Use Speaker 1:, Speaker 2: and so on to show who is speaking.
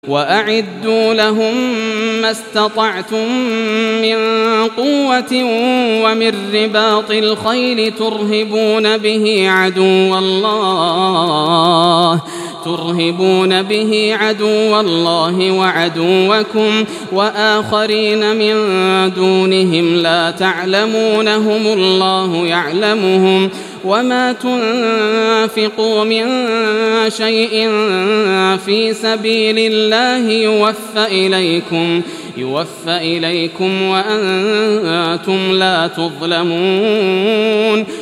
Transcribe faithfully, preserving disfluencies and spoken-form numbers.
Speaker 1: وأعدوا لهم ما استطعتم من قوة ومن رباط الخيل ترهبون به عدو الله ترهبون به عدو الله وعدوكم وآخرين من دونهم لا تعلمونهم الله يعلمهم وما تنفقوا من شيء في سبيل الله يوفى إليكم يوفى إليكم وأنتم لا تظلمون